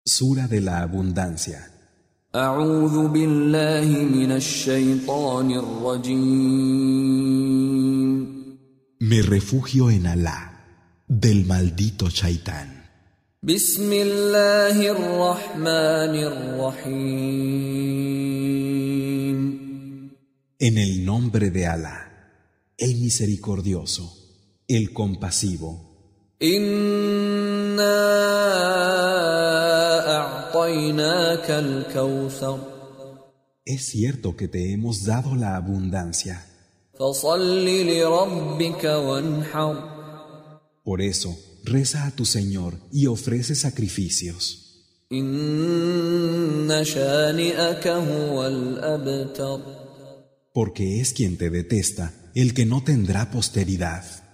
Sura de la abundancia. أعوذ بالله من الشيطان الرجيم. Me refugio en Alá, del maldito Shaitán. بسم الله الرحمن الرحيم. En el nombre de Alá, el misericordioso, el compasivo. إنا أعطيناك الكوثر. Es cierto que te hemos dado la abundancia. فصل لربك وانحر. Por eso, reza a tu Señor y ofrece sacrificios. إن شانئك هو الأبتر. Porque es quien te detesta, el que no tendrá posteridad.